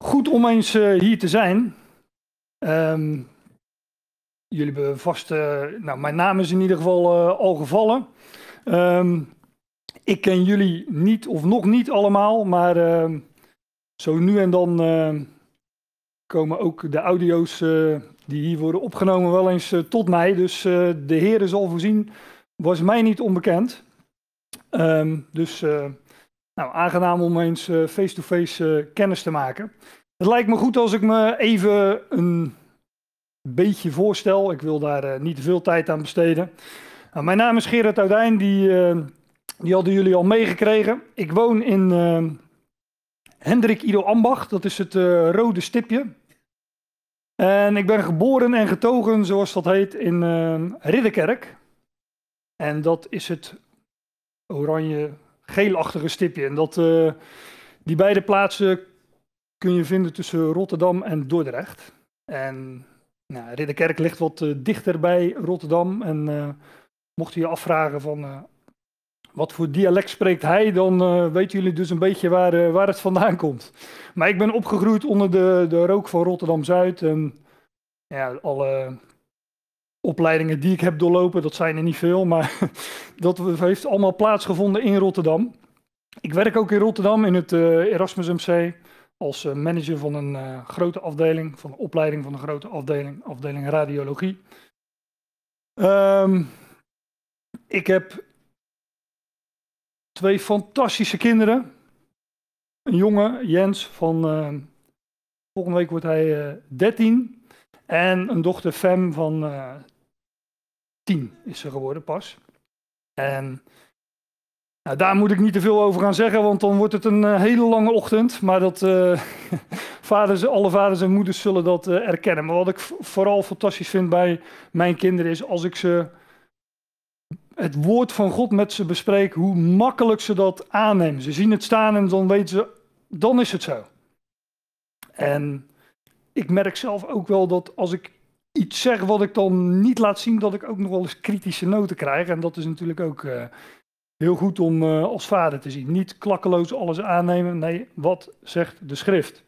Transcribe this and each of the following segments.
Goed om eens hier te zijn. Jullie hebben vast, mijn naam is in ieder geval al gevallen. Ik ken jullie niet of nog niet allemaal, maar zo nu en dan komen ook de audio's die hier worden opgenomen wel eens tot mij. Dus de Heer zal voorzien, was mij niet onbekend. Aangenaam om eens face-to-face kennis te maken. Het lijkt me goed als ik me even een beetje voorstel. Ik wil daar niet te veel tijd aan besteden. Nou, mijn naam is Gerard Oudijn, die hadden jullie al meegekregen. Ik woon in Hendrik Ido Ambacht, dat is het rode stipje. En ik ben geboren en getogen, zoals dat heet, in Ridderkerk. En dat is het oranje-geelachtige stipje. En die beide plaatsen kun je vinden tussen Rotterdam en Dordrecht. En Ridderkerk ligt wat dichter bij Rotterdam. En mocht je je afvragen van wat voor dialect spreekt hij, dan weten jullie dus een beetje waar het vandaan komt. Maar ik ben opgegroeid onder de rook van Rotterdam-Zuid. En ja, alle opleidingen die ik heb doorlopen, dat zijn er niet veel, maar dat heeft allemaal plaatsgevonden in Rotterdam. Ik werk ook in Rotterdam in het Erasmus MC als manager van een grote afdeling, van de opleiding van een grote afdeling radiologie. Ik heb 2 fantastische kinderen. Een jongen, Jens, van volgende week wordt hij 13. En een dochter, Fem, van 10 is ze geworden pas. En daar moet ik niet te veel over gaan zeggen, want dan wordt het een hele lange ochtend. Maar alle vaders en moeders zullen dat erkennen. Maar wat ik vooral fantastisch vind bij mijn kinderen is als ik het woord van God met ze bespreek, hoe makkelijk ze dat aannemen. Ze zien het staan en dan weten ze, dan is het zo. En ik merk zelf ook wel dat als ik iets zeg wat ik dan niet laat zien, dat ik ook nog wel eens kritische noten krijg. En dat is natuurlijk ook heel goed om als vader te zien. Niet klakkeloos alles aannemen. Nee, wat zegt de schrift?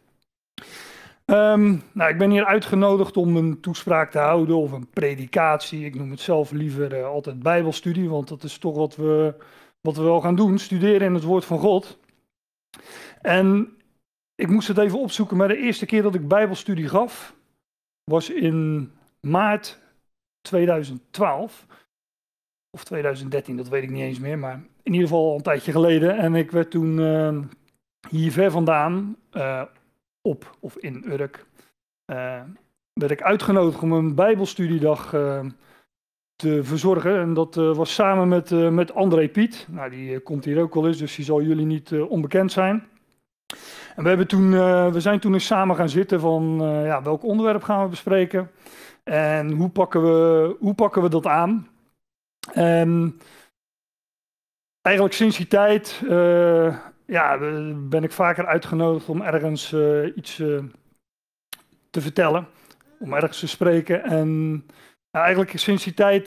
Ik ben hier uitgenodigd om een toespraak te houden of een predikatie. Ik noem het zelf liever altijd bijbelstudie, want dat is toch wat we wel gaan doen. Studeren in het woord van God. En ik moest het even opzoeken, maar de eerste keer dat ik bijbelstudie gaf, was in maart 2012. Of 2013, dat weet ik niet eens meer, maar in ieder geval al een tijdje geleden. En ik werd toen hier ver vandaan, in Urk, werd ik uitgenodigd om een bijbelstudiedag te verzorgen. En dat was samen met André Piet. Nou, die komt hier ook wel eens, dus die zal jullie niet onbekend zijn. En we zijn toen eens samen gaan zitten van welk onderwerp gaan we bespreken en hoe pakken we dat aan. En eigenlijk sinds die tijd ben ik vaker uitgenodigd om ergens iets te vertellen, om ergens te spreken. En eigenlijk sinds die tijd,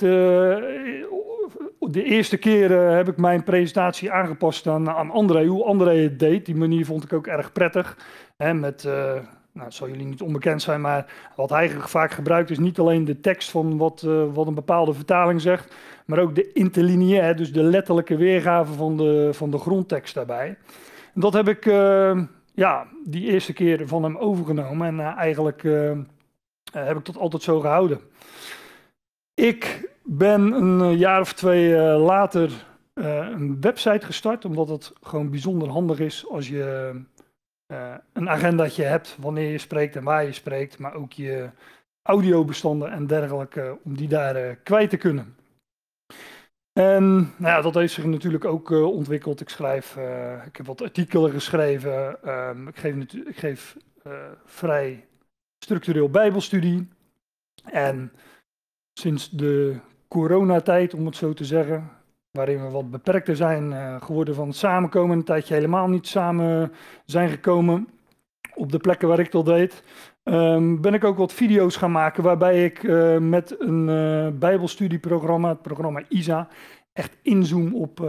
de eerste keer heb ik mijn presentatie aangepast aan André, hoe André het deed. Die manier vond ik ook erg prettig. Het zal jullie niet onbekend zijn, maar wat hij vaak gebruikt is niet alleen de tekst van wat een bepaalde vertaling zegt, maar ook de interlineair, dus de letterlijke weergave van de grondtekst daarbij. En dat heb ik die eerste keer van hem overgenomen en eigenlijk heb ik dat altijd zo gehouden. Ik ben een jaar of 2 later een website gestart, omdat het gewoon bijzonder handig is als je een agendaatje hebt wanneer je spreekt en waar je spreekt, maar ook je audiobestanden en dergelijke, om die daar kwijt te kunnen. En dat heeft zich natuurlijk ook ontwikkeld. Ik heb wat artikelen geschreven. Ik geef vrij structureel bijbelstudie. En sinds de coronatijd, om het zo te zeggen, waarin we wat beperkter zijn geworden van het samenkomen, een tijdje helemaal niet samen zijn gekomen op de plekken waar ik dat deed, ben ik ook wat video's gaan maken waarbij ik met een bijbelstudieprogramma, het programma ISA, echt inzoom op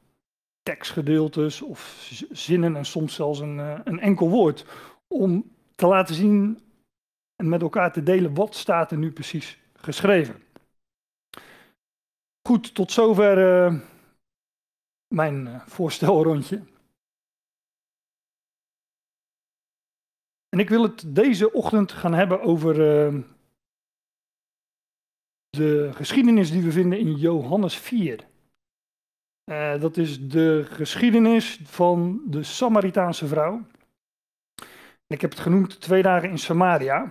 tekstgedeeltes of zinnen en soms zelfs een enkel woord. Om te laten zien en met elkaar te delen wat staat er nu precies geschreven. Goed, tot zover mijn voorstelrondje. En ik wil het deze ochtend gaan hebben over de geschiedenis die we vinden in Johannes 4. Dat is de geschiedenis van de Samaritaanse vrouw. Ik heb het genoemd 2 dagen in Samaria.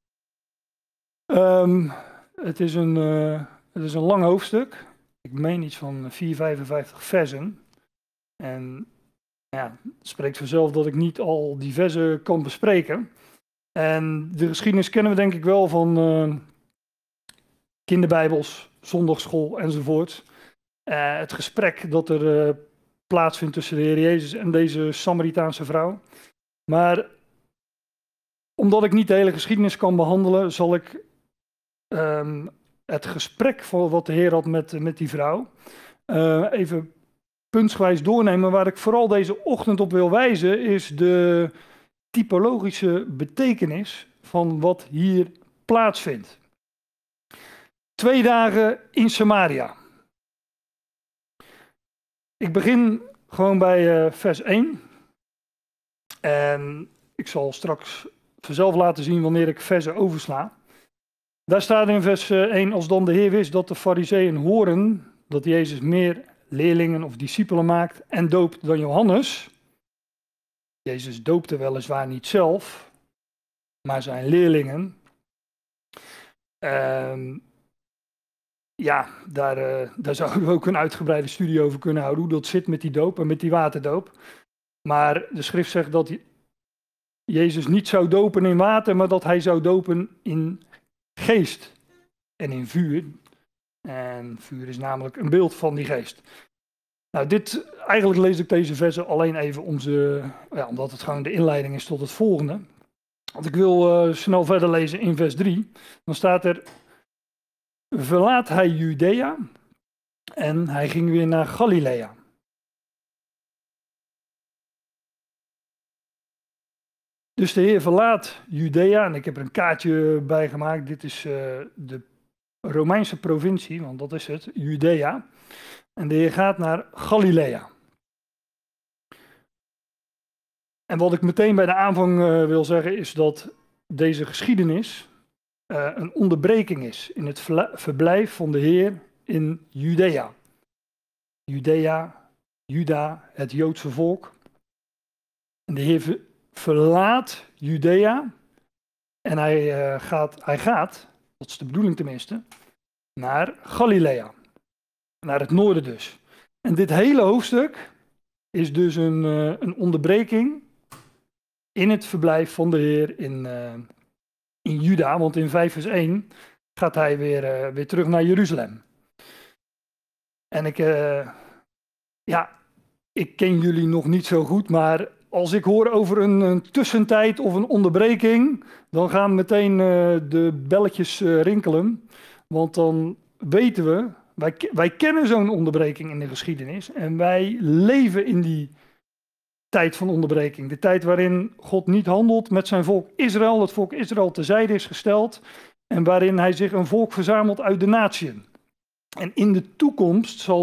Het is een lang hoofdstuk. Ik meen iets van 455 versen. En ja, het spreekt vanzelf dat ik niet al die versen kan bespreken. En de geschiedenis kennen we denk ik wel van kinderbijbels, zondagsschool enzovoort. Het gesprek dat er plaatsvindt tussen de Heer Jezus en deze Samaritaanse vrouw. Maar omdat ik niet de hele geschiedenis kan behandelen, zal ik het gesprek voor wat de Heer had met die vrouw even puntsgewijs doornemen. Waar ik vooral deze ochtend op wil wijzen is de typologische betekenis van wat hier plaatsvindt. 2 dagen in Samaria. Ik begin gewoon bij vers 1. En ik zal straks vanzelf laten zien wanneer ik versen oversla. Daar staat in vers 1, als dan de Heer wist dat de Farizeeën horen dat Jezus meer leerlingen of discipelen maakt en doopt dan Johannes. Jezus doopte weliswaar niet zelf, maar zijn leerlingen. Ja, daar zouden we ook een uitgebreide studie over kunnen houden, hoe dat zit met die doop en met die waterdoop. Maar de schrift zegt dat Jezus niet zou dopen in water, maar dat hij zou dopen in geest en in vuur. En vuur is namelijk een beeld van die geest. Nou, eigenlijk lees ik deze versen alleen even omdat het gewoon de inleiding is tot het volgende. Want ik wil snel verder lezen in vers 3. Dan staat er: verlaat hij Judea en hij ging weer naar Galilea. Dus de Heer verlaat Judea, en ik heb er een kaartje bij gemaakt. Dit is de Romeinse provincie, want dat is het, Judea. En de Heer gaat naar Galilea. En wat ik meteen bij de aanvang wil zeggen is dat deze geschiedenis een onderbreking is in het verblijf van de Heer in Judea. Judea, Juda, het Joodse volk. En de Heer verlaat Judea en hij gaat, dat is de bedoeling tenminste, naar Galilea. Naar het noorden dus. En dit hele hoofdstuk is dus een onderbreking in het verblijf van de Heer in Juda. Want in 5 vers 1 gaat hij weer terug naar Jeruzalem. En ik ken jullie nog niet zo goed, maar als ik hoor over een tussentijd of een onderbreking, dan gaan meteen de belletjes rinkelen. Want dan weten we, wij kennen zo'n onderbreking in de geschiedenis en wij leven in die tijd van onderbreking. De tijd waarin God niet handelt met zijn volk Israël, het volk Israël terzijde is gesteld en waarin hij zich een volk verzamelt uit de natieën. En in de toekomst zal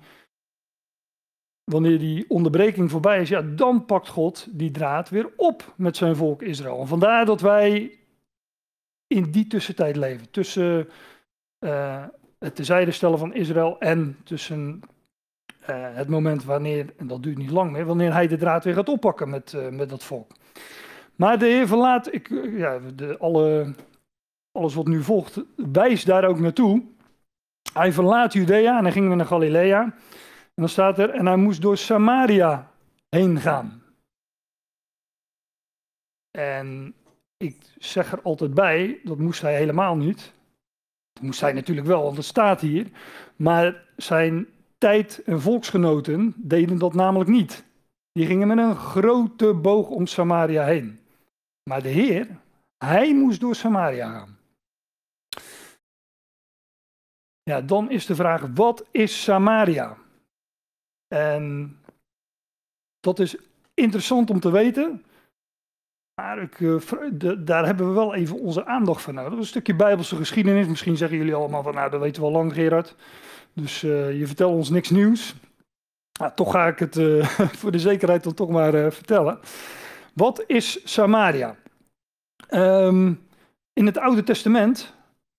wanneer die onderbreking voorbij is, ja, dan pakt God die draad weer op met zijn volk Israël. En vandaar dat wij in die tussentijd leven, tussen het terzijde stellen van Israël en tussen het moment wanneer, en dat duurt niet lang meer, wanneer hij de draad weer gaat oppakken met dat volk. Maar de Heer verlaat, alles wat nu volgt, wijst daar ook naartoe. Hij verlaat Judea en hij ging weer naar Galilea. En dan staat er, en hij moest door Samaria heen gaan. En ik zeg er altijd bij, dat moest hij helemaal niet. Dat moest hij natuurlijk wel, want het staat hier. Maar zijn tijd- en volksgenoten deden dat namelijk niet. Die gingen met een grote boog om Samaria heen. Maar de Heer, hij moest door Samaria gaan. Ja, dan is de vraag, wat is Samaria? En dat is interessant om te weten, Maar daar hebben we wel even onze aandacht voor nodig. Een stukje Bijbelse geschiedenis. Misschien zeggen jullie allemaal van, nou, dat weten we al lang, Gerard. Dus je vertelt ons niks nieuws. Toch ga ik het voor de zekerheid dan toch maar vertellen. Wat is Samaria? In het Oude Testament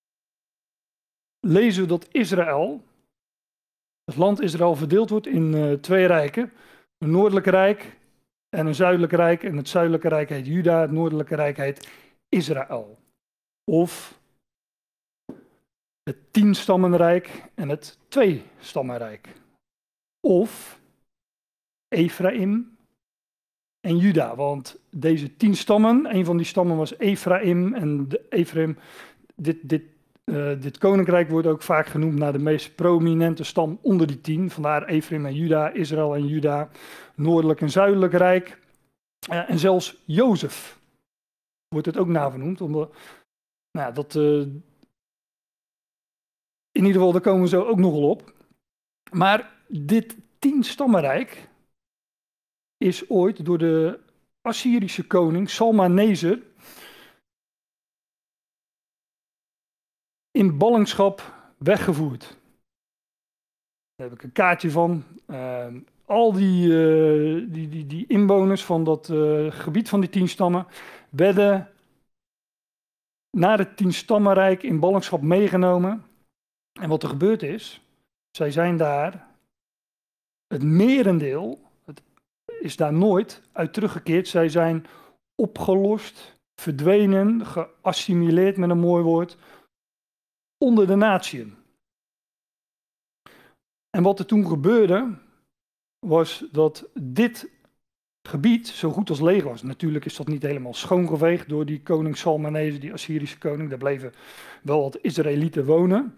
lezen we dat Israël, het land Israël, verdeeld wordt in twee rijken. Een noordelijke rijk en een zuidelijke rijk. En het zuidelijke rijk heet Juda, het noordelijke rijk heet Israël. Of het 10-stammenrijk en het 2-stammenrijk. Of Ephraim en Juda. Want deze 10 stammen, een van die stammen was Ephraim. En Ephraim, dit koninkrijk wordt ook vaak genoemd naar de meest prominente stam onder die 10. Vandaar Ephraim en Juda, Israël en Juda, noordelijk en zuidelijk rijk. En zelfs Jozef wordt het ook navernoemd. Omdat, in ieder geval, daar komen we zo ook nog wel op. Maar dit 10-stammenrijk is ooit door de Assyrische koning Salmaneser in ballingschap weggevoerd. Daar heb ik een kaartje van. Al die inwoners van dat gebied van die 10 stammen werden naar het 10-stammenrijk in ballingschap meegenomen. En wat er gebeurd is, zij zijn daar, het merendeel is daar nooit uit teruggekeerd. Zij zijn opgelost, verdwenen, geassimileerd met een mooi woord, onder de natieën. En wat er toen gebeurde, was dat dit gebied zo goed als leeg was. Natuurlijk is dat niet helemaal schoongeveegd door die koning Salmaneser, die Assyrische koning. Daar bleven wel wat Israëlieten wonen.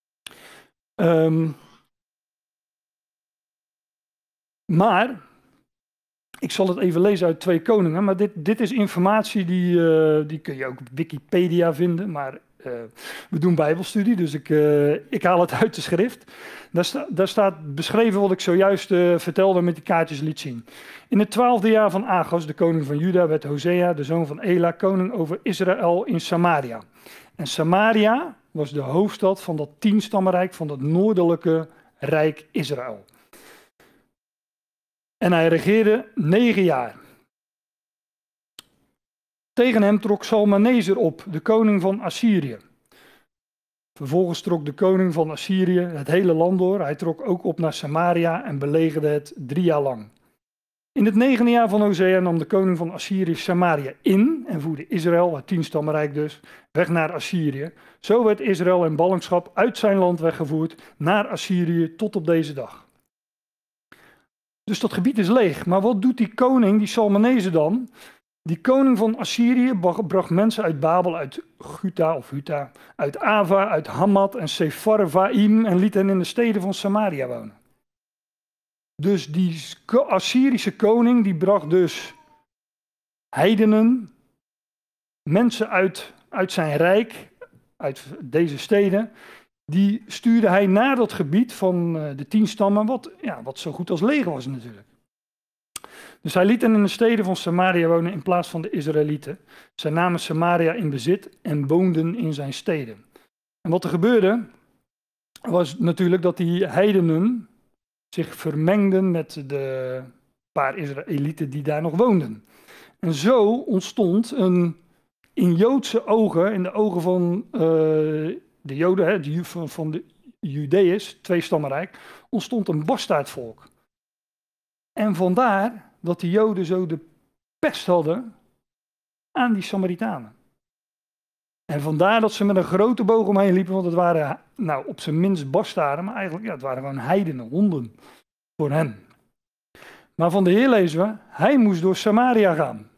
Maar, ik zal het even lezen uit 2 Koningen, maar dit is informatie die kun je ook op Wikipedia vinden, maar we doen bijbelstudie, dus ik haal het uit de schrift. Daar staat beschreven wat ik zojuist vertelde met die kaartjes liet zien. In het 12e jaar van Agas, de koning van Juda, werd Hosea, de zoon van Ela, koning over Israël in Samaria. En Samaria was de hoofdstad van dat 10-stammenrijk van dat noordelijke rijk Israël. En hij regeerde 9 jaar. Tegen hem trok Salmaneser op, de koning van Assyrië. Vervolgens trok de koning van Assyrië het hele land door. Hij trok ook op naar Samaria en belegerde het 3 jaar lang. In het 9e jaar van Hosea nam de koning van Assyrië Samaria in en voerde Israël, het 10-stammenrijk dus, weg naar Assyrië. Zo werd Israël in ballingschap uit zijn land weggevoerd naar Assyrië tot op deze dag. Dus dat gebied is leeg. Maar wat doet die koning, die Salmaneser dan? Die koning van Assyrië bracht mensen uit Babel, uit Huta, uit Ava, uit Hamad en Sepharvaim en liet hen in de steden van Samaria wonen. Dus die Assyrische koning die bracht dus heidenen, mensen uit zijn rijk, uit deze steden, die stuurde hij naar dat gebied van de 10 stammen, wat zo goed als leeg was natuurlijk. Dus hij liet hen in de steden van Samaria wonen in plaats van de Israëlieten. Zij namen Samaria in bezit en woonden in zijn steden. En wat er gebeurde, was natuurlijk dat die heidenen zich vermengden met de paar Israëlieten die daar nog woonden. En zo ontstond in Joodse ogen, in de ogen van de Joden, van de Judeërs, 2-stammenrijk, ontstond een bastaardvolk. En vandaar dat de Joden zo de pest hadden aan die Samaritanen. En vandaar dat ze met een grote boog omheen liepen, want het waren op zijn minst bastaarden, maar eigenlijk het waren gewoon heidenen, honden voor hen. Maar van de Heer lezen we, hij moest door Samaria gaan.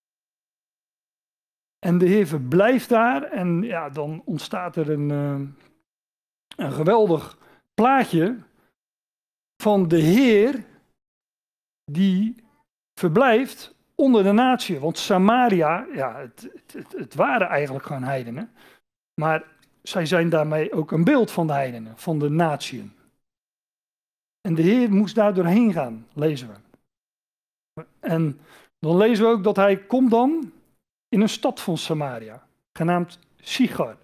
En de Heer verblijft daar en dan ontstaat er een geweldig plaatje van de Heer die verblijft onder de natie. Want Samaria, het waren eigenlijk gewoon heidenen. Maar zij zijn daarmee ook een beeld van de heidenen, van de natieën. En de Heer moest daar doorheen gaan, lezen we. En dan lezen we ook dat hij komt dan in een stad van Samaria, genaamd Sichar.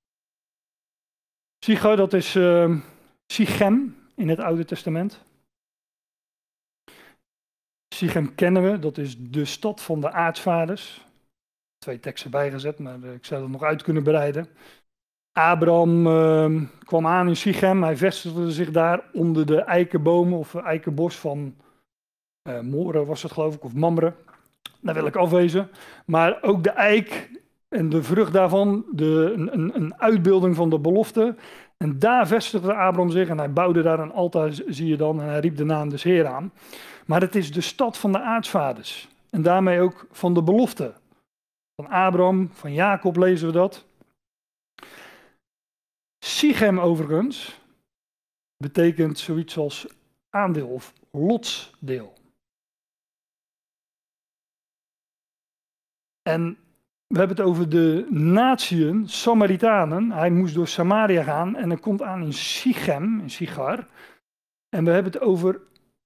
Sichar, dat is Sichem in het Oude Testament. Sichem kennen we, dat is de stad van de aartsvaders. 2 teksten bijgezet, maar ik zou dat nog uit kunnen breiden. Abraham kwam aan in Sichem, hij vestigde zich daar onder de eikenbomen of eikenbos van More was het geloof ik, of Mamre. Daar wil ik afwezen. Maar ook de eik en de vrucht daarvan, een uitbeelding van de belofte. En daar vestigde Abraham zich en hij bouwde daar een altaar, zie je dan, en hij riep de naam des Heer aan. Maar het is de stad van de aartsvaders en daarmee ook van de belofte. Van Abraham, van Jacob lezen we dat. Sichem overigens betekent zoiets als aandeel of lotsdeel. En we hebben het over de natieën, Samaritanen. Hij moest door Samaria gaan en hij komt aan in Sichem, in Sichar. En we hebben het over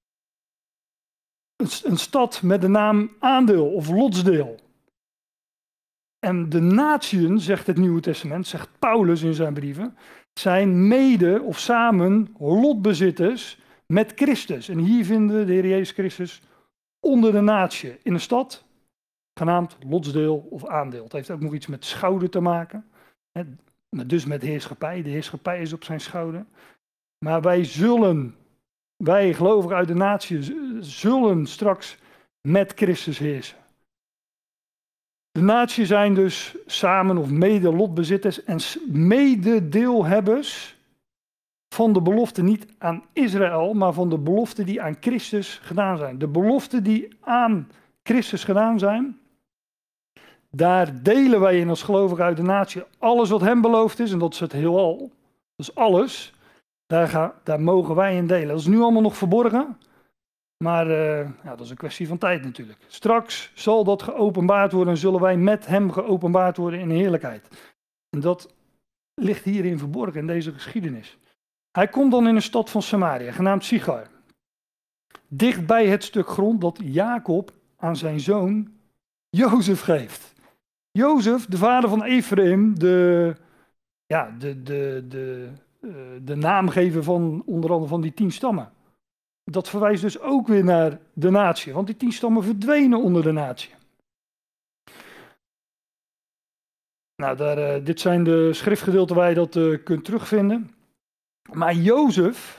een stad met de naam aandeel of lotsdeel. En de natieën, zegt het Nieuwe Testament, zegt Paulus in zijn brieven, zijn mede of samen lotbezitters met Christus. En hier vinden we de Heer Jezus Christus onder de natie in een stad, genaamd lotsdeel of aandeel. Het heeft ook nog iets met schouder te maken, dus met heerschappij. De heerschappij is op zijn schouder. Maar wij gelovigen uit de natie, zullen straks met Christus heersen. De natie zijn dus samen of mede lotbezitters en mededeelhebbers van de belofte niet aan Israël, maar van de belofte die aan Christus gedaan zijn. De beloften die aan Christus gedaan zijn, daar delen wij in als gelovigen uit de natie alles wat hem beloofd is, en dat is het heelal, dat is alles, daar mogen wij in delen. Dat is nu allemaal nog verborgen, maar dat is een kwestie van tijd natuurlijk. Straks zal dat geopenbaard worden en zullen wij met hem geopenbaard worden in heerlijkheid. En dat ligt hierin verborgen in deze geschiedenis. Hij komt dan in een stad van Samaria, genaamd Sichar. Dicht bij het stuk grond dat Jacob aan zijn zoon Jozef geeft. Jozef, de vader van Ephraim, de naamgever van onder andere van die 10 stammen. Dat verwijst dus ook weer naar de natie, want die 10 stammen verdwenen onder de natie. Nou, dit zijn de schriftgedeelten waar je dat kunt terugvinden. Maar Jozef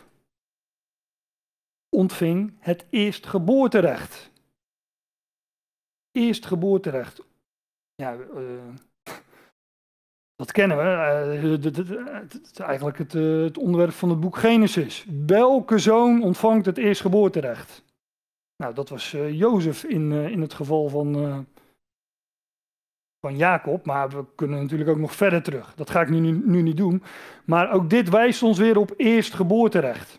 ontving het eerstgeboorterecht. Eerstgeboorterecht. Ja, dat kennen we. Het is eigenlijk het onderwerp van het boek Genesis. Welke zoon ontvangt het eerstgeboorterecht? Nou, dat was Jozef in het geval van Jacob, maar we kunnen natuurlijk ook nog verder terug. Dat ga ik nu niet doen. Maar ook dit wijst ons weer op eerstgeboorterecht.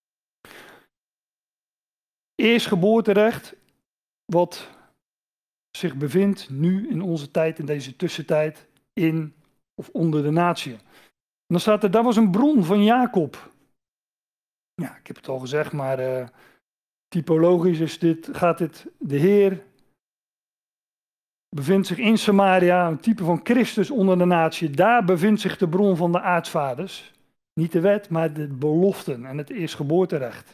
Eerstgeboorterecht, wat zich bevindt nu in onze tijd, in deze tussentijd, in of onder de natie. En dan staat er, dat was een bron van Jacob. Ja, ik heb het al gezegd, maar typologisch gaat dit, de Heer bevindt zich in Samaria, een type van Christus onder de natie. Daar bevindt zich de bron van de aartsvaders. Niet de wet, maar de beloften en het eerstgeboorterecht.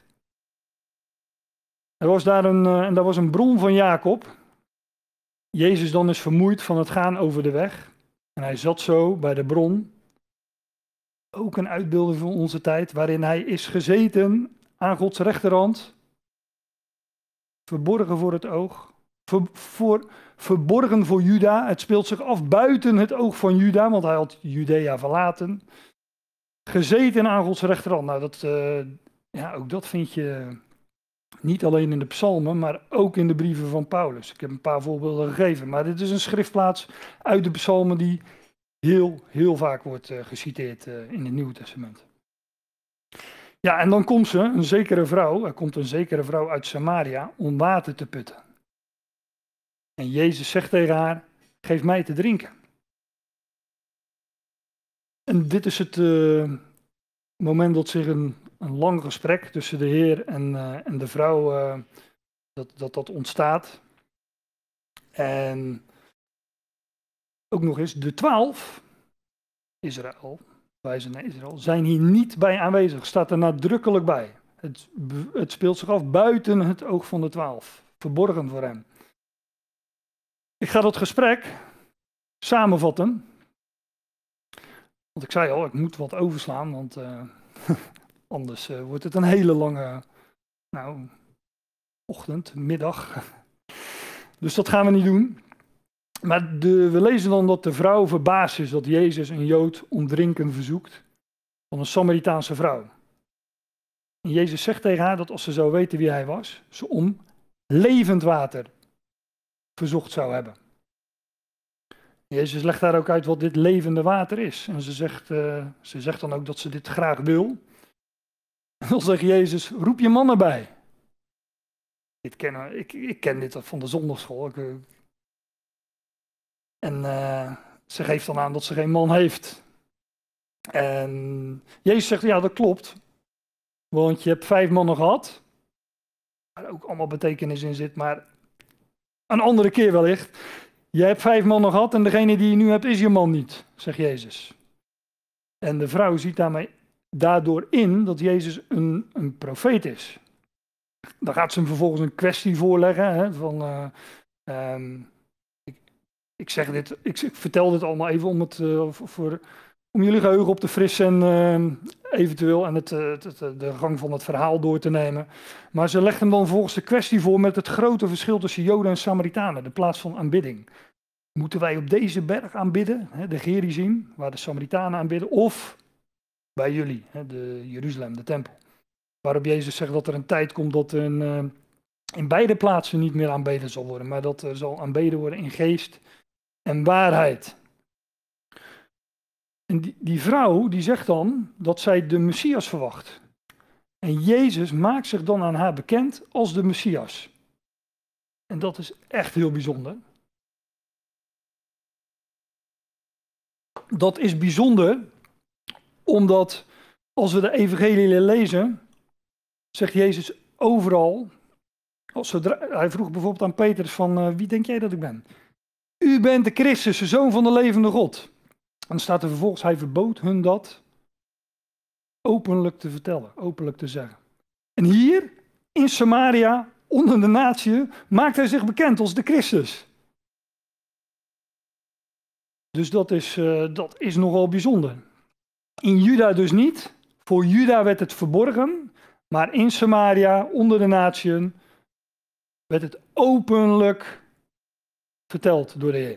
Er was daar een bron van Jacob. Jezus dan is vermoeid van het gaan over de weg. En hij zat zo bij de bron. Ook een uitbeelding van onze tijd, waarin hij is gezeten aan Gods rechterhand. Verborgen voor het oog. Verborgen voor Juda. Het speelt zich af buiten het oog van Juda, want hij had Judea verlaten. Gezeten aan Gods rechterhand. Nou, ook dat vind je niet alleen in de psalmen, maar ook in de brieven van Paulus. Ik heb een paar voorbeelden gegeven, maar dit is een schriftplaats uit de psalmen die heel vaak wordt geciteerd in het Nieuwe Testament. Ja, en dan komt een zekere vrouw uit Samaria om water te putten. En Jezus zegt tegen haar, geef mij te drinken. En dit is het moment dat zich een lang gesprek tussen de Heer en de vrouw dat ontstaat. En ook nog eens, de 12, Israël, wijzen naar Israël, zijn hier niet bij aanwezig. Staat er nadrukkelijk bij. Het speelt zich af buiten het oog van de 12. Verborgen voor hem. Ik ga dat gesprek samenvatten. Want ik zei al, ik moet wat overslaan, want anders wordt het een hele lange ochtend, middag. Dus dat gaan we niet doen. Maar we lezen dan dat de vrouw verbaasd is dat Jezus een Jood om drinken verzoekt van een Samaritaanse vrouw. En Jezus zegt tegen haar dat als ze zou weten wie hij was, ze om levend water verzocht zou hebben. Jezus legt daar ook uit wat dit levende water is. En ze zegt dan ook dat ze dit graag wil. En dan zegt Jezus, roep je man erbij. Ik ken dit van de zondagschool. Ze geeft dan aan dat ze geen man heeft. En Jezus zegt, ja dat klopt. Want je hebt 5 mannen gehad. Waar ook allemaal betekenis in zit, maar een andere keer wellicht. Je hebt 5 mannen gehad en degene die je nu hebt is je man niet, zegt Jezus. En de vrouw ziet daardoor in dat Jezus een profeet is. Dan gaat ze hem vervolgens een kwestie voorleggen. Hè, ik vertel dit allemaal even om jullie geheugen op te frissen en eventueel en de gang van het verhaal door te nemen. Maar ze legt hem dan volgens de kwestie voor met het grote verschil tussen Joden en Samaritanen, de plaats van aanbidding. Moeten wij op deze berg aanbidden, de Gerizim, waar de Samaritanen aanbidden, of bij jullie, de Jeruzalem, de tempel? Waarop Jezus zegt dat er een tijd komt dat in beide plaatsen niet meer aanbeden zal worden, maar dat er zal aanbeden worden in geest en waarheid. En die vrouw die zegt dan dat zij de Messias verwacht. En Jezus maakt zich dan aan haar bekend als de Messias. En dat is echt heel bijzonder. Dat is bijzonder omdat als we de evangelie lezen, zegt Jezus overal, hij vroeg bijvoorbeeld aan Petrus van wie denk jij dat ik ben? U bent de Christus, de Zoon van de levende God. En dan staat er vervolgens, hij verbood hun dat openlijk te vertellen, openlijk te zeggen. En hier, in Samaria, onder de natie, maakt hij zich bekend als de Christus. Dus dat is nogal bijzonder. In Juda dus niet. Voor Juda werd het verborgen. Maar in Samaria, onder de natie, werd het openlijk verteld door de Heer.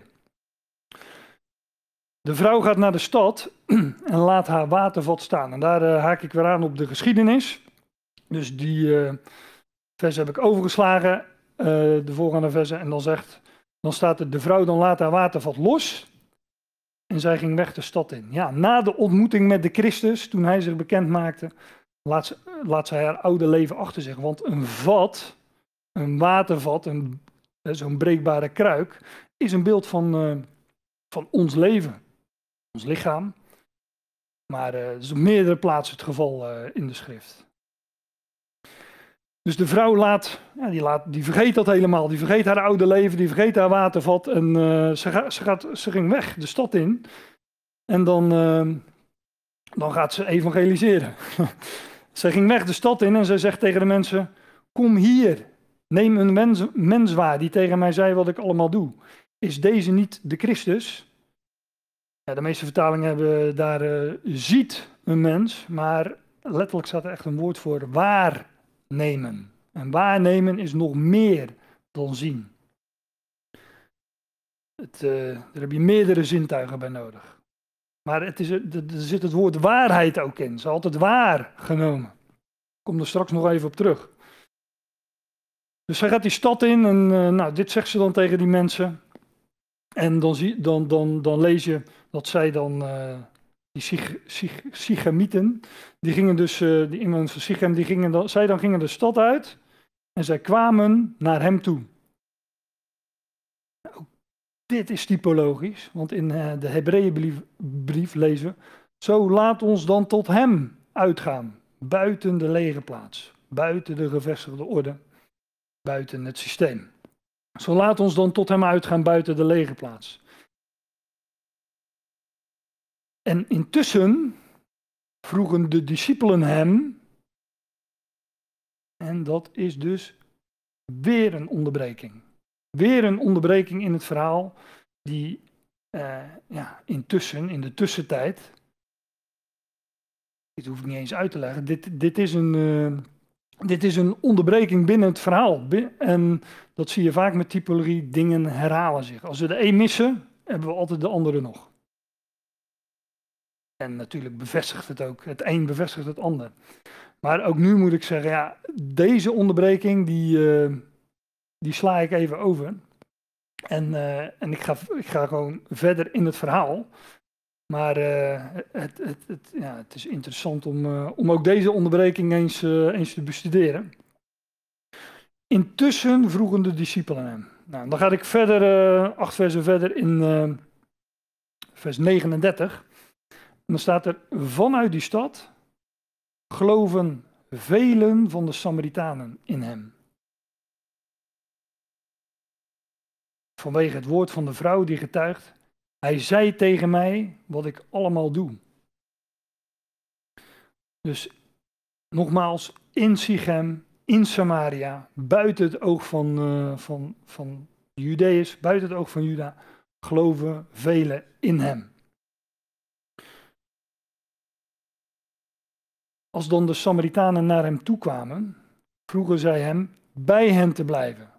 De vrouw gaat naar de stad en laat haar watervat staan. En daar haak ik weer aan op de geschiedenis. Dus die vers heb ik overgeslagen, de voorgaande versen. En dan staat er, de vrouw dan laat haar watervat los. En zij ging weg de stad in. Ja, na de ontmoeting met de Christus, toen hij zich bekend maakte, laat zij haar oude leven achter zich. Want een watervat, zo'n breekbare kruik, is een beeld van ons leven. Ons lichaam. Maar dat is op meerdere plaatsen het geval in de schrift. Dus de vrouw die vergeet dat helemaal. Die vergeet haar oude leven, die vergeet haar watervat. En ze ging weg de stad in. En dan gaat ze evangeliseren. Ze ging weg de stad in en ze zegt tegen de mensen, kom hier. Neem een mens waar die tegen mij zei wat ik allemaal doe. Is deze niet de Christus? Ja, de meeste vertalingen hebben daar ziet een mens, maar letterlijk staat er echt een woord voor waarnemen. En waarnemen is nog meer dan zien. Daar heb je meerdere zintuigen bij nodig. Maar er zit het woord waarheid ook in. Ze had het waargenomen. Ik kom er straks nog even op terug. Dus zij gaat die stad in en dit zegt ze dan tegen die mensen. En dan lees je dat zij dan, die Sichemieten, die gingen dus, die inwoners van Sichem, zij gingen de stad uit en zij kwamen naar hem toe. Nou, dit is typologisch, want in de Hebreeënbrief lezen we, zo laat ons dan tot hem uitgaan, buiten de legerplaats, buiten de gevestigde orde, buiten het systeem. Zo laat ons dan tot hem uitgaan buiten de legerplaats. En intussen vroegen de discipelen hem, en dat is dus weer een onderbreking. Weer een onderbreking in het verhaal die intussen, in de tussentijd, dit hoef ik niet eens uit te leggen, dit is een onderbreking binnen het verhaal. En dat zie je vaak met typologie, dingen herhalen zich. Als we de een missen, hebben we altijd de andere nog. En natuurlijk bevestigt het ook, het een bevestigt het ander. Maar ook nu moet ik zeggen, ja, deze onderbreking, die sla ik even over. En ik ga gewoon verder in het verhaal. Maar het is interessant om ook deze onderbreking eens te bestuderen. Intussen vroegen de discipelen hem. Nou, dan ga ik verder, 8 versen verder in vers 39. En dan staat er, vanuit die stad geloven velen van de Samaritanen in hem. Vanwege het woord van de vrouw die getuigt, hij zei tegen mij wat ik allemaal doe. Dus nogmaals, in Sichem, in Samaria, buiten het oog van Judeërs, buiten het oog van Juda, geloven velen in hem. Als dan de Samaritanen naar hem toe kwamen, vroegen zij hem bij hen te blijven.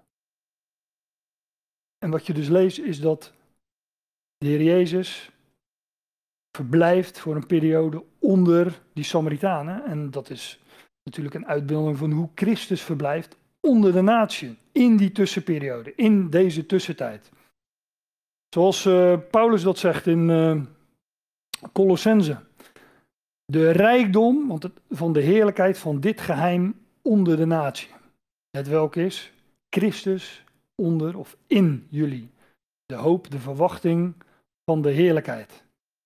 En wat je dus leest is dat de Heer Jezus verblijft voor een periode onder die Samaritanen. En dat is natuurlijk een uitbeelding van hoe Christus verblijft onder de natie. In die tussenperiode, in deze tussentijd. Zoals Paulus dat zegt in Colossense. De rijkdom van de heerlijkheid van dit geheim onder de natie. Het welk is Christus onder of in jullie. De hoop, de verwachting van de heerlijkheid.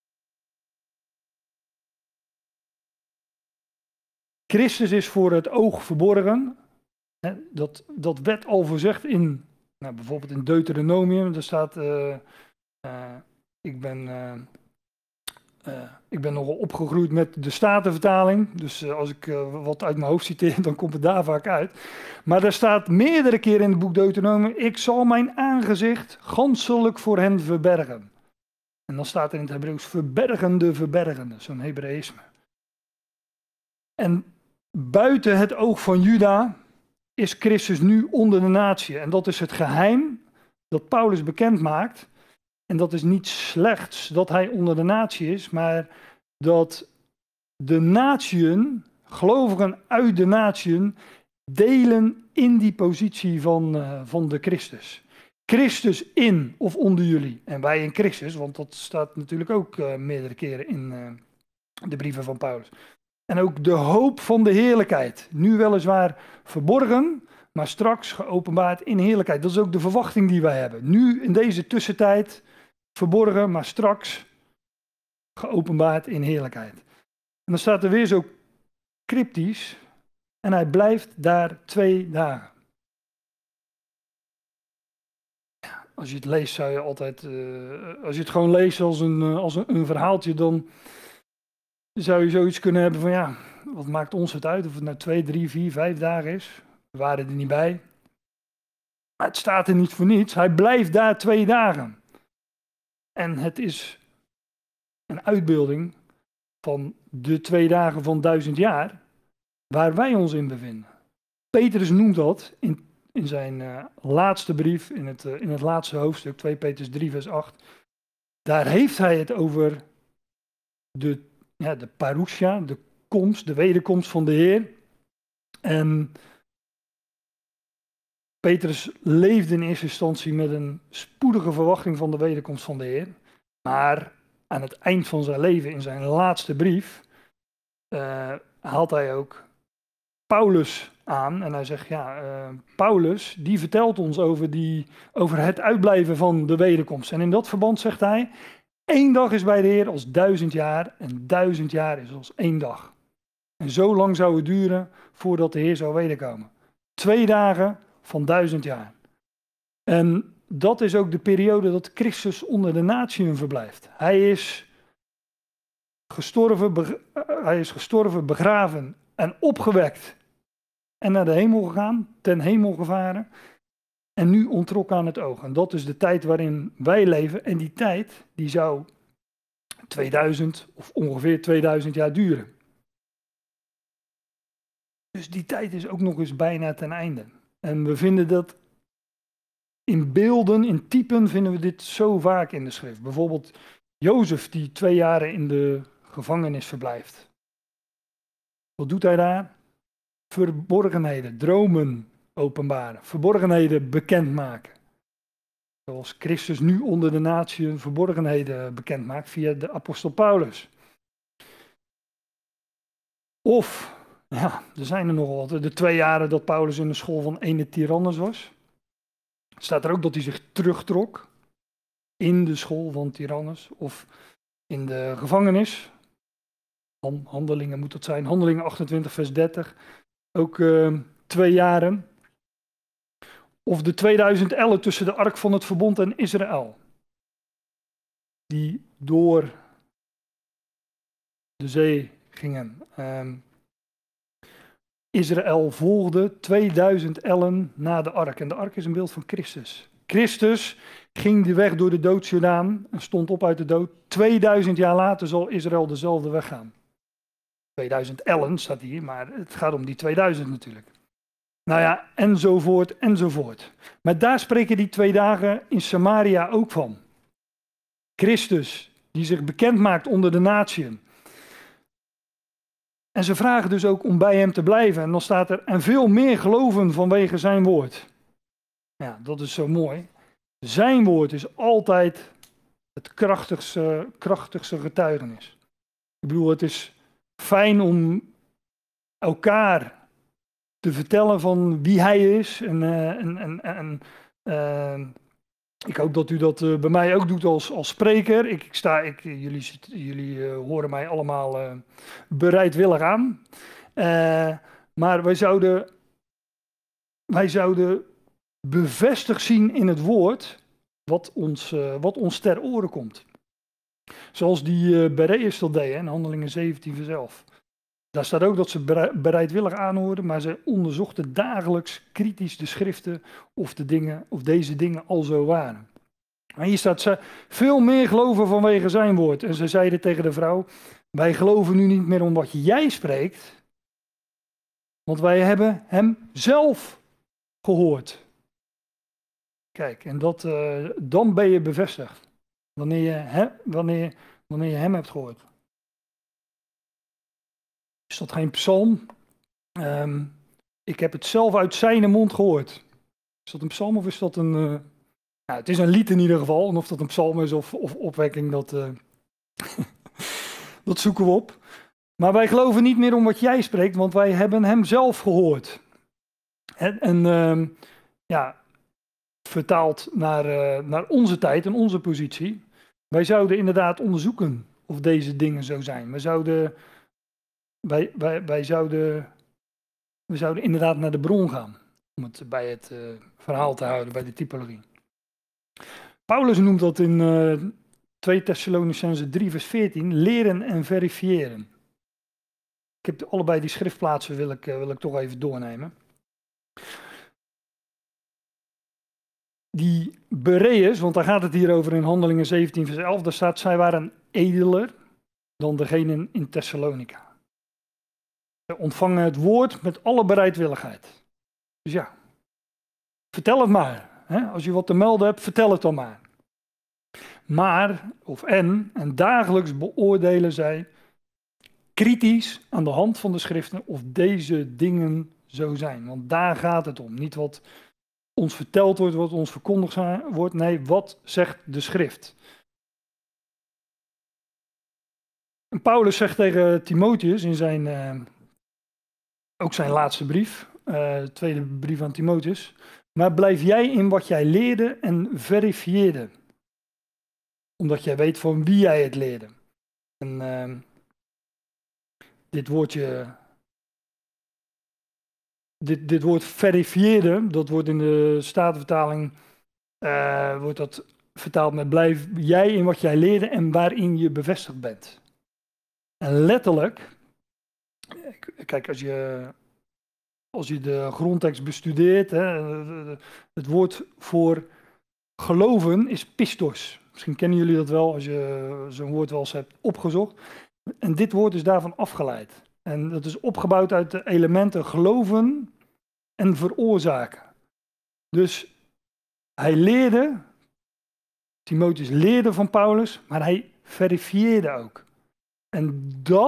Christus is voor het oog verborgen. Dat werd al voorzegd in, bijvoorbeeld in Deuteronomium. Daar staat, ik ben nogal opgegroeid met de Statenvertaling. Dus als ik wat uit mijn hoofd citeer, dan komt het daar vaak uit. Maar daar staat meerdere keren in het boek Deuteronomium, ik zal mijn aangezicht ganselijk voor hen verbergen. En dan staat er in het Hebreeuws verbergende, zo'n Hebreïsme. En buiten het oog van Juda is Christus nu onder de natie. En dat is het geheim dat Paulus bekend maakt. En dat is niet slechts dat hij onder de natie is, maar dat de natieën, gelovigen uit de natieën, delen in die positie van de Christus. Christus in of onder jullie. En wij in Christus, want dat staat natuurlijk ook meerdere keren in de brieven van Paulus. En ook de hoop van de heerlijkheid. Nu weliswaar verborgen, maar straks geopenbaard in heerlijkheid. Dat is ook de verwachting die wij hebben. Nu in deze tussentijd verborgen, maar straks geopenbaard in heerlijkheid. En dan staat er weer zo cryptisch. En hij blijft daar 2 dagen. Als je het leest zou je altijd, als je het gewoon leest als een verhaaltje, dan zou je zoiets kunnen hebben van ja, wat maakt ons het uit of het nou 2, 3, 4, 5 dagen is. We waren er niet bij. Maar het staat er niet voor niets. Hij blijft daar 2 dagen. En het is een uitbeelding van de 2 dagen van 1000 jaar waar wij ons in bevinden. Petrus noemt dat in zijn laatste brief, in het laatste hoofdstuk, 2 Petrus 3 vers 8. Daar heeft hij het over de parousia, de komst, de wederkomst van de Heer. En Petrus leefde in eerste instantie met een spoedige verwachting van de wederkomst van de Heer. Maar aan het eind van zijn leven, in zijn laatste brief, haalt hij ook Paulus aan. En hij zegt, Paulus, die vertelt ons over het uitblijven van de wederkomst. En in dat verband zegt hij, 1 dag is bij de Heer als 1000 jaar en 1000 jaar is als 1 dag. En zo lang zou het duren voordat de Heer zou wederkomen. 2 dagen van 1000 jaar. En dat is ook de periode dat Christus onder de natieën verblijft. Hij is gestorven, begraven en opgewekt. En naar de hemel gegaan, ten hemel gevaren. En nu ontrok aan het oog. En dat is de tijd waarin wij leven. En die tijd, die zou 2000 of ongeveer 2000 jaar duren. Dus die tijd is ook nog eens bijna ten einde. En we vinden dat in beelden, in typen, vinden we dit zo vaak in de schrift. Bijvoorbeeld Jozef, die 2 jaren in de gevangenis verblijft. Wat doet hij daar? Verborgenheden, dromen openbaren, verborgenheden bekendmaken. Zoals Christus nu onder de natieën verborgenheden bekend maakt via de apostel Paulus. Of, ja, er zijn er nogal wat. De 2 jaren dat Paulus in de school van ene Tyrannus was. Staat er ook dat hij zich terugtrok in de school van Tyrannus of in de gevangenis. Handelingen moet dat zijn, Handelingen 28 vers 30. Ook 2 jaren. Of de 2000 ellen tussen de ark van het verbond en Israël. Die door de zee gingen. Israël volgde 2000 ellen na de ark. En de ark is een beeld van Christus. Christus ging de weg door de doodsjordaan en stond op uit de dood. 2000 jaar later zal Israël dezelfde weg gaan. 2000 ellen staat hier, maar het gaat om die 2000 natuurlijk. Nou ja, enzovoort, enzovoort. Maar daar spreken die 2 dagen in Samaria ook van. Christus, die zich bekend maakt onder de natieën. En ze vragen dus ook om bij hem te blijven. En dan staat er, en veel meer geloven vanwege zijn woord. Ja, dat is zo mooi. Zijn woord is altijd het krachtigste getuigenis. Ik bedoel, het is fijn om elkaar te vertellen van wie hij is. Ik hoop dat u dat bij mij ook doet als spreker. Jullie horen mij allemaal bereidwillig aan. Maar wij zouden bevestigd zien in het woord wat ons ter oren komt. Zoals die Bereërs dat deden in Handelingen 17 vers 11. Daar staat ook dat ze bereidwillig aanhoorden, maar ze onderzochten dagelijks kritisch de schriften of deze dingen al zo waren. Maar hier staat ze veel meer geloven vanwege zijn woord. En ze zeiden tegen de vrouw, wij geloven nu niet meer om wat jij spreekt, want wij hebben hem zelf gehoord. Kijk, en dan ben je bevestigd, wanneer je hem hebt gehoord. Is dat geen psalm? Ik heb het zelf uit zijn mond gehoord. Is dat een psalm of is dat een... Ja, het is een lied in ieder geval. En of dat een psalm is of opwekking, dat zoeken we op. Maar wij geloven niet meer om wat jij spreekt, want wij hebben hem zelf gehoord. En vertaald naar onze tijd en onze positie. Wij zouden inderdaad onderzoeken of deze dingen zo zijn. Wij zouden inderdaad naar de bron gaan, om het bij het verhaal te houden, bij de typologie. Paulus noemt dat in 2 Thessalonicenzen 3 vers 14, leren en verifiëren. Ik heb allebei die schriftplaatsen wil ik toch even doornemen. Die Bereërs, want daar gaat het hier over in Handelingen 17 vers 11, daar staat, zij waren edeler dan degenen in Thessalonica. Ze ontvangen het woord met alle bereidwilligheid. Dus ja, vertel het maar. Hè? Als je wat te melden hebt, vertel het dan maar. En dagelijks beoordelen zij kritisch aan de hand van de schriften of deze dingen zo zijn. Want daar gaat het om. Niet wat ons verteld wordt, wat ons verkondigd wordt. Nee, wat zegt de schrift? En Paulus zegt tegen Timotheus in zijn laatste brief, de tweede brief aan Timotheus, maar blijf jij in wat jij leerde en verifieerde. Omdat jij weet van wie jij het leerde. En dit woord verifieerde, dat wordt in de Statenvertaling wordt dat vertaald met blijf jij in wat jij leerde en waarin je bevestigd bent. En letterlijk, kijk, als je de grondtekst bestudeert, het woord voor geloven is pistos. Misschien kennen jullie dat wel als je zo'n woord wel eens hebt opgezocht. En dit woord is daarvan afgeleid. En dat is opgebouwd uit de elementen geloven en veroorzaken. Dus hij leerde, Timotheus leerde van Paulus, maar hij verifieerde ook. En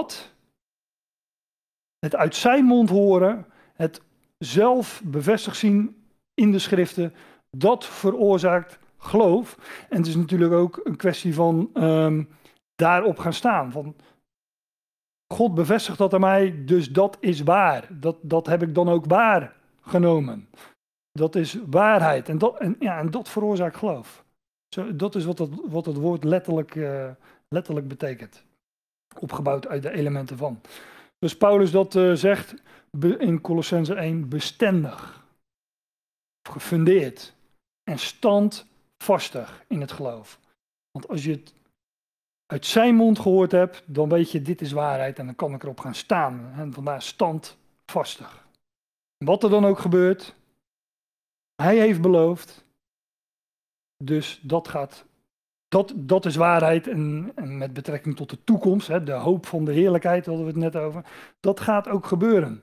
het uit zijn mond horen, het zelf bevestigd zien in de schriften, dat veroorzaakt geloof. En het is natuurlijk ook een kwestie van daarop gaan staan. Van, God bevestigt dat aan mij, dus dat is waar. Dat heb ik dan ook waar genomen. Dat is waarheid. En dat veroorzaakt geloof. Dat is wat het woord letterlijk betekent. Opgebouwd uit de elementen van. Dus Paulus dat zegt in Colossenzen 1, bestendig, gefundeerd en standvastig in het geloof. Want als je het uit zijn mond gehoord hebt, dan weet je, dit is waarheid en dan kan ik erop gaan staan. En vandaar standvastig. Wat er dan ook gebeurt, hij heeft beloofd, dus dat is waarheid en met betrekking tot de toekomst, de hoop van de heerlijkheid, hadden we het net over, dat gaat ook gebeuren.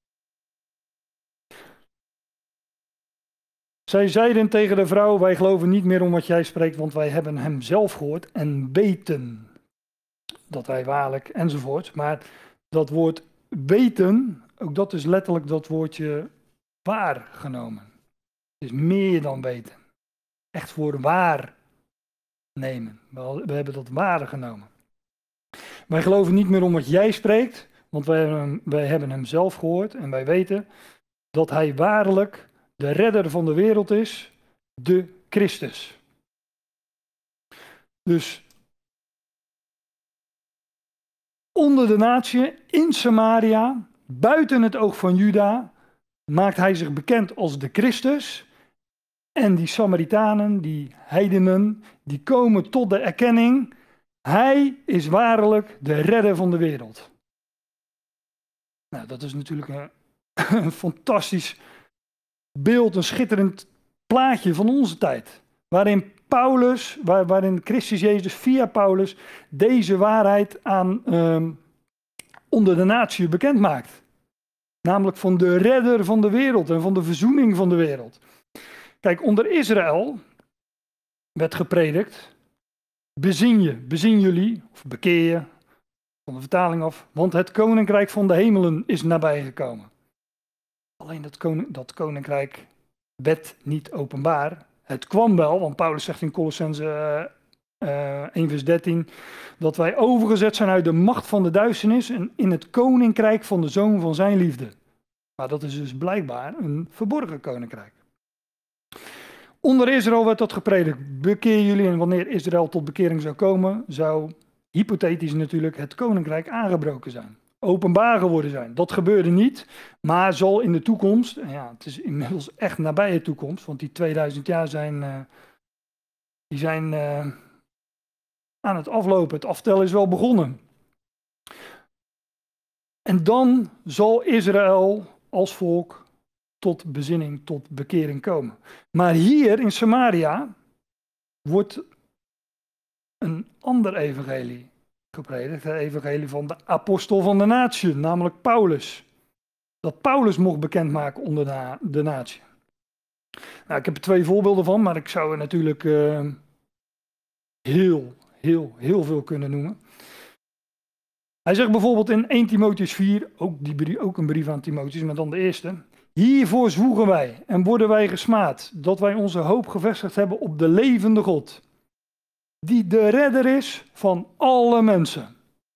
Zij zeiden tegen de vrouw, wij geloven niet meer om wat jij spreekt, want wij hebben hem zelf gehoord en weten dat hij waarlijk enzovoort. Maar dat woord weten, ook dat is letterlijk dat woordje waargenomen. Het is meer dan weten. Echt voor waar nemen. We hebben dat waargenomen. Wij geloven niet meer om wat jij spreekt, want wij hebben hem zelf gehoord en wij weten dat hij waarlijk de redder van de wereld is, de Christus. Dus onder de natie, in Samaria, buiten het oog van Juda, maakt hij zich bekend als de Christus. En die Samaritanen, die heidenen, die komen tot de erkenning, hij is waarlijk de redder van de wereld. Nou, dat is natuurlijk een fantastisch beeld, een schitterend plaatje van onze tijd. Waarin Christus Jezus via Paulus deze waarheid aan onder de natie bekend maakt. Namelijk van de redder van de wereld en van de verzoening van de wereld. Kijk, onder Israël werd gepredikt, bezien jullie, of bekeer je, van de vertaling af, want het koninkrijk van de hemelen is nabijgekomen. Alleen dat koninkrijk werd niet openbaar. Het kwam wel, want Paulus zegt in Colossenzen 1 vers 13, dat wij overgezet zijn uit de macht van de duisternis en in het koninkrijk van de Zoon van zijn liefde. Maar dat is dus blijkbaar een verborgen koninkrijk. Onder Israël werd dat gepredikt, bekeer jullie, en wanneer Israël tot bekering zou komen, zou hypothetisch natuurlijk het koninkrijk aangebroken zijn. Openbaar geworden zijn. Dat gebeurde niet, maar zal in de toekomst, en ja, het is inmiddels echt nabije toekomst, want die 2000 jaar zijn aan het aflopen. Het aftellen is wel begonnen. En dan zal Israël als volk tot bezinning, tot bekering komen. Maar hier in Samaria wordt een ander evangelie gepredikt, het evangelie van de apostel van de natie, namelijk Paulus. Dat Paulus mocht bekendmaken onder de natie. Nou, ik heb er 2 voorbeelden van, maar ik zou er natuurlijk heel veel kunnen noemen. Hij zegt bijvoorbeeld in 1 Timotheus 4, ook een brief aan Timotheus, maar dan de eerste. Hiervoor zwoegen wij en worden wij gesmaad, dat wij onze hoop gevestigd hebben op de levende God, die de redder is van alle mensen.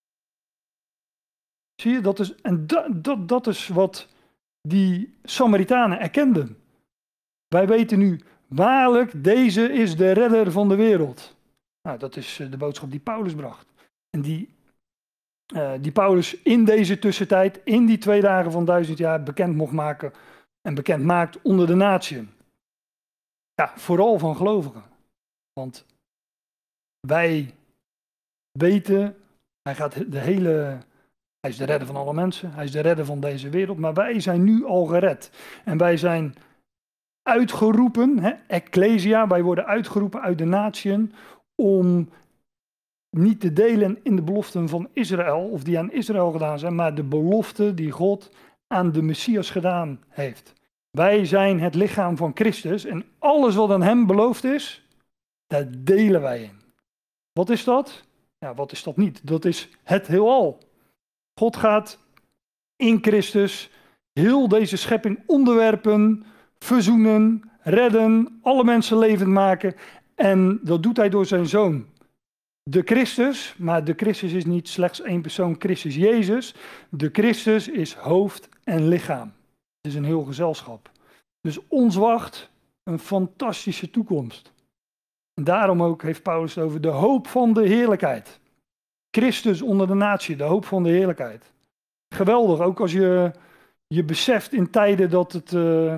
Zie je, dat is wat die Samaritanen erkenden. Wij weten nu, waarlijk, deze is de redder van de wereld. Nou, dat is de boodschap die Paulus bracht. En die Paulus in deze tussentijd, in die 2 dagen van 1000 jaar, bekend mocht maken en bekend maakt onder de natieën. Ja, vooral van gelovigen. Want wij weten, hij gaat de hele Hij is de redder van alle mensen. Hij is de redder van deze wereld. Maar wij zijn nu al gered. En wij zijn uitgeroepen, ecclesia, wij worden uitgeroepen uit de natieën om niet te delen in de beloften van Israël, of die aan Israël gedaan zijn, maar de belofte die God aan de Messias gedaan heeft. Wij zijn het lichaam van Christus en alles wat aan hem beloofd is, daar delen wij in. Wat is dat? Ja, wat is dat niet? Dat is het heelal. God gaat in Christus heel deze schepping onderwerpen, verzoenen, redden, alle mensen levend maken. En dat doet hij door zijn zoon. De Christus, maar de Christus is niet slechts één persoon, Christus Jezus. De Christus is hoofd en lichaam. Het is een heel gezelschap. Dus ons wacht een fantastische toekomst. En daarom ook heeft Paulus het over de hoop van de heerlijkheid. Christus onder de natie, de hoop van de heerlijkheid. Geweldig, ook als je beseft in tijden dat het,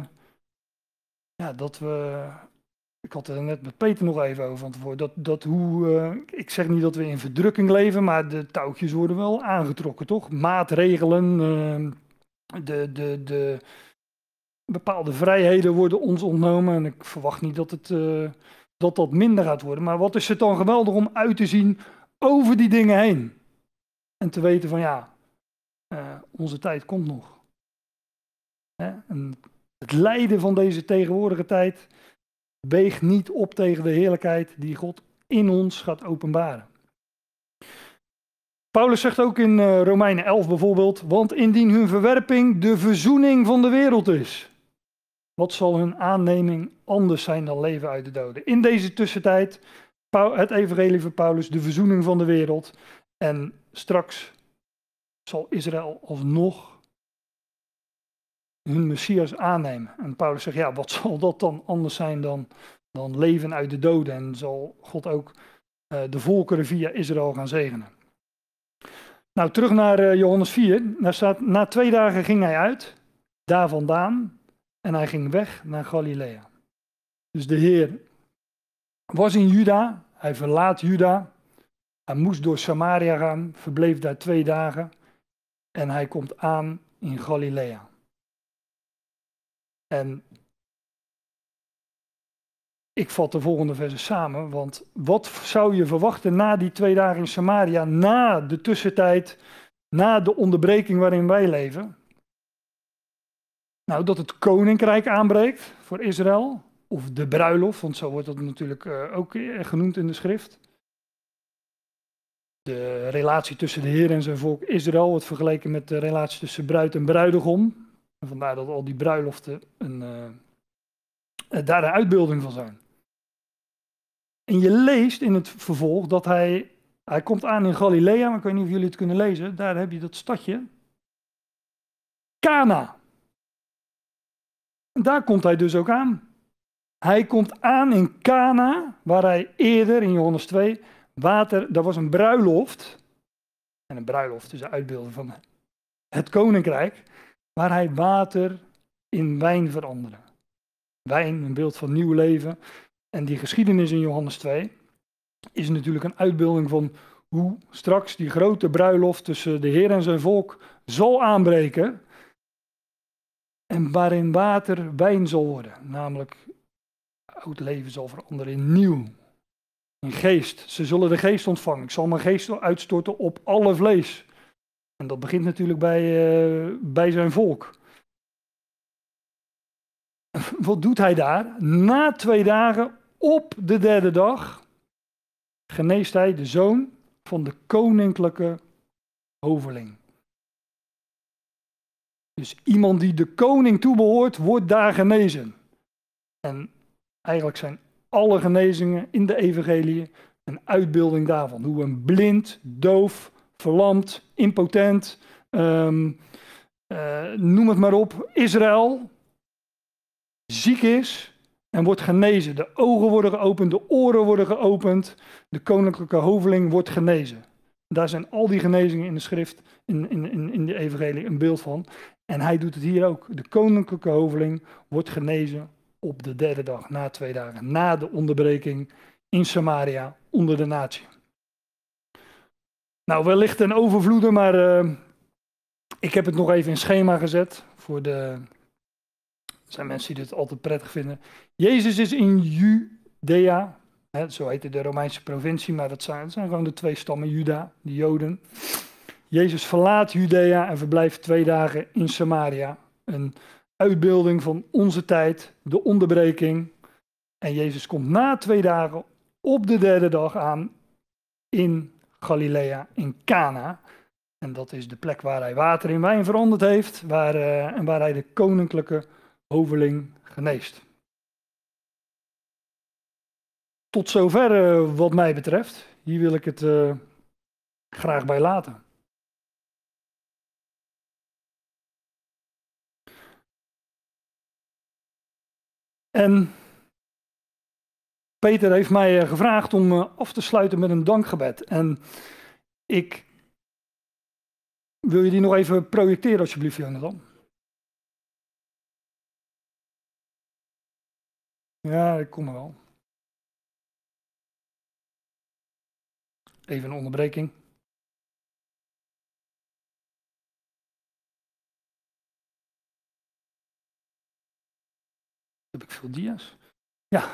ik had het er net met Peter nog even over van tevoren, ik zeg niet dat we in verdrukking leven, maar de touwtjes worden wel aangetrokken, toch? Maatregelen, de bepaalde vrijheden worden ons ontnomen en ik verwacht niet dat dat minder gaat worden. Maar wat is het dan geweldig om uit te zien over die dingen heen en te weten van onze tijd komt nog. En het lijden van deze tegenwoordige tijd weegt niet op tegen de heerlijkheid die God in ons gaat openbaren. Paulus zegt ook in Romeinen 11 bijvoorbeeld, want indien hun verwerping de verzoening van de wereld is, wat zal hun aanneming anders zijn dan leven uit de doden? In deze tussentijd, het evangelie van Paulus, de verzoening van de wereld en straks zal Israël alsnog hun Messias aannemen. En Paulus zegt, wat zal dat dan anders zijn dan leven uit de doden? En zal God ook de volkeren via Israël gaan zegenen. Nou, terug naar Johannes 4. Daar staat, na 2 dagen ging hij uit, daar vandaan, en hij ging weg naar Galilea. Dus de Heer was in Juda, hij verlaat Juda, hij moest door Samaria gaan, verbleef daar 2 dagen en hij komt aan in Galilea. En ik vat de volgende versen samen, want wat zou je verwachten na die 2 dagen in Samaria, na de tussentijd, na de onderbreking waarin wij leven? Nou, dat het koninkrijk aanbreekt voor Israël, of de bruiloft, want zo wordt dat natuurlijk ook genoemd in de schrift. De relatie tussen de Heer en zijn volk Israël wordt vergeleken met de relatie tussen bruid en bruidegom. En vandaar dat al die bruiloften daar een uitbeelding van zijn. En je leest in het vervolg dat hij komt aan in Galilea, maar ik weet niet of jullie het kunnen lezen. Daar heb je dat stadje. Kana. En daar komt hij dus ook aan. Hij komt aan in Kana, waar hij eerder in Johannes 2, daar was een bruiloft. En een bruiloft is een uitbeelding van het koninkrijk, waar hij water in wijn veranderde. Wijn, een beeld van nieuw leven. En die geschiedenis in Johannes 2 is natuurlijk een uitbeelding van hoe straks die grote bruiloft tussen de Heer en zijn volk zal aanbreken. En waarin water wijn zal worden. Namelijk, oud leven zal veranderen in nieuw. In geest. Ze zullen de geest ontvangen. Ik zal mijn geest uitstorten op alle vlees. En dat begint natuurlijk bij zijn volk. Wat doet hij daar? Na 2 dagen, op de 3e dag, geneest hij de zoon van de koninklijke hoveling. Dus iemand die de koning toebehoort, wordt daar genezen. En eigenlijk zijn alle genezingen in de evangelie een uitbeelding daarvan. Hoe een blind, doof, verlamd, impotent, noem het maar op, Israël, ziek is en wordt genezen. De ogen worden geopend, de oren worden geopend, de koninklijke hoveling wordt genezen. Daar zijn al die genezingen in de schrift, in de evangelie, een beeld van. En hij doet het hier ook. De koninklijke hoveling wordt genezen op de 3e dag, na 2 dagen, na de onderbreking in Samaria onder de natie. Nou, wellicht ten overvloede, maar Ik heb het nog even in schema gezet voor er zijn mensen die dit altijd prettig vinden. Jezus is in Judea, zo heette de Romeinse provincie, maar dat zijn gewoon de 2 stammen, Juda, de Joden. Jezus verlaat Judea en verblijft 2 dagen in Samaria. Een uitbeelding van onze tijd, de onderbreking. En Jezus komt na 2 dagen op de 3e dag aan in Galilea, in Cana. En dat is de plek waar hij water in wijn veranderd heeft en waar hij de koninklijke hoveling geneest. Tot zover wat mij betreft. Hier wil ik het graag bij laten. En Peter heeft mij gevraagd om af te sluiten met een dankgebed. En ik wil je die nog even projecteren alsjeblieft, Jonathan. Ja, ik kom er wel. Even een onderbreking. Heb ik veel dia's? Ja.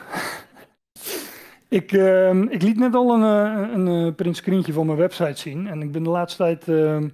Ik liet net al een printscreentje van mijn website zien. En ik ben de laatste tijd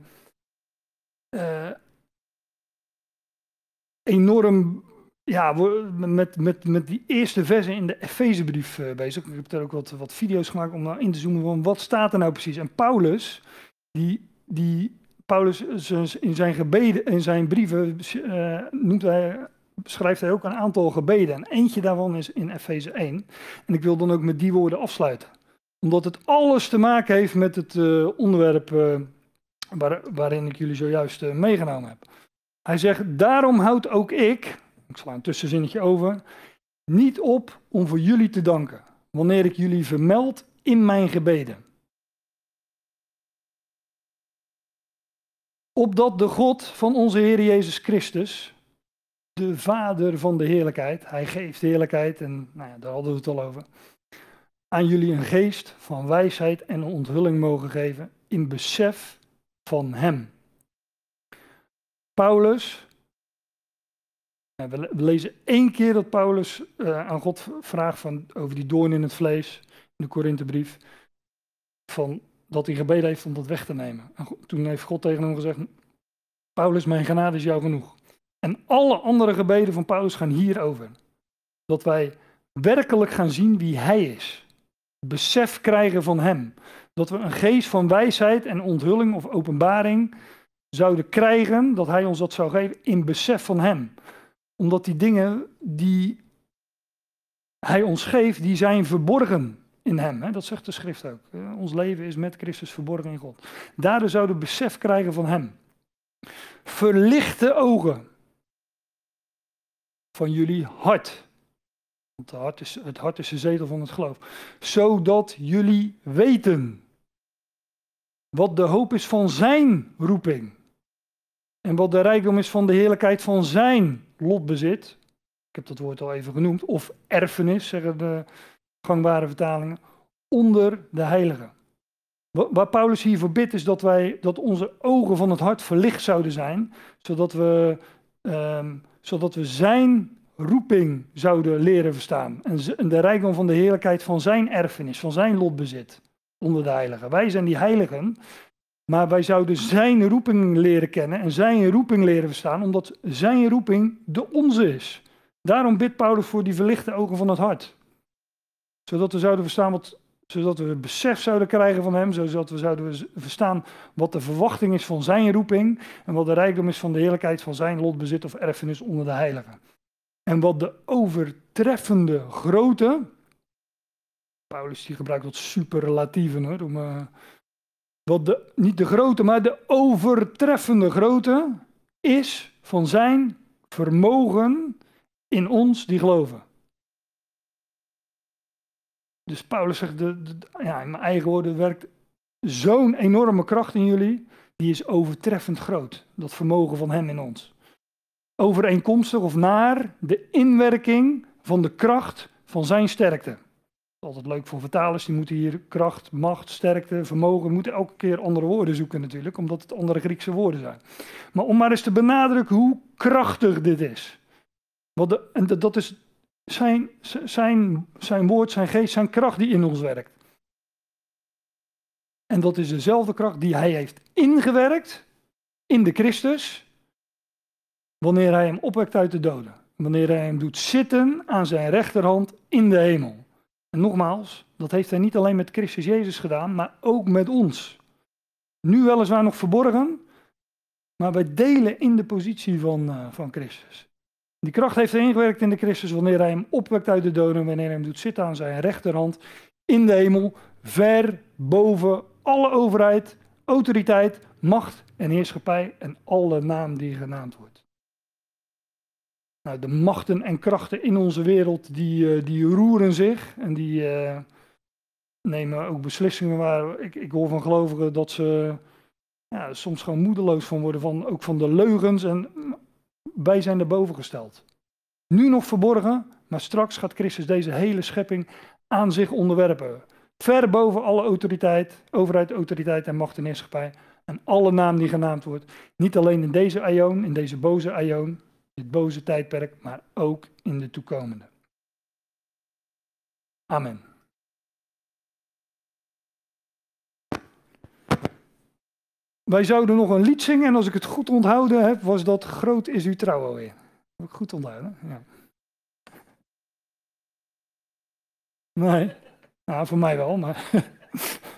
enorm met die eerste versen in de Efezebrief bezig. Ik heb daar ook wat video's gemaakt om nou in te zoomen van wat staat er nou precies. En Paulus, Paulus in zijn gebeden, in zijn brieven schrijft hij ook een aantal gebeden. En eentje daarvan is in Efeze 1. En ik wil dan ook met die woorden afsluiten. Omdat het alles te maken heeft met het onderwerp waarin ik jullie zojuist meegenomen heb. Hij zegt, daarom houd ook ik sla een tussenzinnetje over, niet op om voor jullie te danken, wanneer ik jullie vermeld in mijn gebeden. Opdat de God van onze Heer Jezus Christus, de Vader van de heerlijkheid, hij geeft heerlijkheid en daar hadden we het al over, aan jullie een geest van wijsheid en onthulling mogen geven in besef van hem. Paulus, we lezen 1 keer dat Paulus aan God vraagt over die doorn in het vlees, in de Korinthebrief, dat hij gebeden heeft om dat weg te nemen. En toen heeft God tegen hem gezegd, Paulus, mijn genade is jou genoeg. En alle andere gebeden van Paulus gaan hierover. Dat wij werkelijk gaan zien wie hij is. Besef krijgen van hem. Dat we een geest van wijsheid en onthulling of openbaring zouden krijgen, dat hij ons dat zou geven in besef van hem. Omdat die dingen die hij ons geeft, die zijn verborgen in hem. Hè? Dat zegt de schrift ook. Ons leven is met Christus verborgen in God. Daardoor zouden we besef krijgen van hem. Verlichte ogen van jullie hart. Want het hart is de zetel van het geloof. Zodat jullie weten wat de hoop is van zijn roeping. En wat de rijkdom is van de heerlijkheid van zijn lotbezit. Ik heb dat woord al even genoemd. Of erfenis, zeggen de gangbare vertalingen. Onder de heiligen. Waar Paulus hiervoor bidt is dat onze ogen van het hart verlicht zouden zijn. Zodat we zijn roeping zouden leren verstaan. En de rijkdom van de heerlijkheid van zijn erfenis, van zijn lotbezit. Onder de heiligen. Wij zijn die heiligen. Maar wij zouden zijn roeping leren kennen en zijn roeping leren verstaan, omdat zijn roeping de onze is. Daarom bidt Paulus voor die verlichte ogen van het hart. Zodat we zouden verstaan, zodat we het besef zouden krijgen van hem, zodat we zouden verstaan wat de verwachting is van zijn roeping en wat de rijkdom is van de heerlijkheid van zijn lotbezit of erfenis onder de heiligen. En wat de overtreffende grootte, Paulus die gebruikt wat superlatieven hoor, niet de grote, maar de overtreffende grootte is van zijn vermogen in ons die geloven. Dus Paulus zegt, in mijn eigen woorden, werkt zo'n enorme kracht in jullie, die is overtreffend groot. Dat vermogen van hem in ons. Overeenkomstig of naar de inwerking van de kracht van zijn sterkte. Altijd leuk voor vertalers, die moeten hier kracht, macht, sterkte, vermogen, moeten elke keer andere woorden zoeken natuurlijk, omdat het andere Griekse woorden zijn. Maar om maar eens te benadrukken hoe krachtig dit is. Dat is zijn woord, zijn geest, zijn kracht die in ons werkt. En dat is dezelfde kracht die hij heeft ingewerkt in de Christus, wanneer hij hem opwekt uit de doden. Wanneer hij hem doet zitten aan zijn rechterhand in de hemel. En nogmaals, dat heeft hij niet alleen met Christus Jezus gedaan, maar ook met ons. Nu weliswaar nog verborgen, maar wij delen in de positie van Christus. Die kracht heeft hij ingewerkt in de Christus wanneer hij hem opwekt uit de doden, wanneer hij hem doet zitten aan zijn rechterhand in de hemel, ver boven alle overheid, autoriteit, macht en heerschappij en alle naam die genaamd wordt. Nou, de machten en krachten in onze wereld die roeren zich en die nemen ook beslissingen waar ik hoor van gelovigen dat ze soms gewoon moedeloos van worden, ook van de leugens en wij zijn erboven gesteld. Nu nog verborgen, maar straks gaat Christus deze hele schepping aan zich onderwerpen. Ver boven alle autoriteit, overheid, autoriteit en macht en heerschappij en alle naam die genaamd wordt. Niet alleen in deze aion, in deze boze aion, dit boze tijdperk, maar ook in de toekomende. Amen. Wij zouden nog een lied zingen en als ik het goed onthouden heb, was dat Groot is uw trouw alweer. Heb ik goed onthouden? Ja. Nee, nou, voor mij wel, maar...